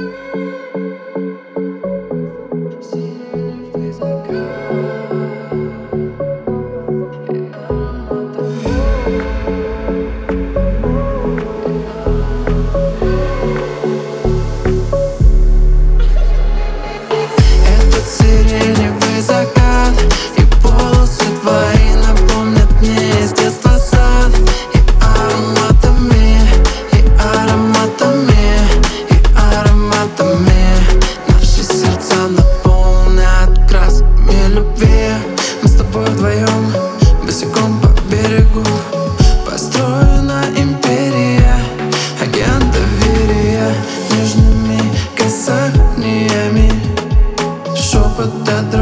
Сиреневый закат и ароматами. Этот сиреневый закат и волосы твои напомнят мне из детства сад. И ароматами, и ароматами, и ароматами. Наши сердца наполнят красками любви. Мы с тобой вдвоем, босиком по берегу. Построена империя, океан доверия. Нежными касаниями, шепот от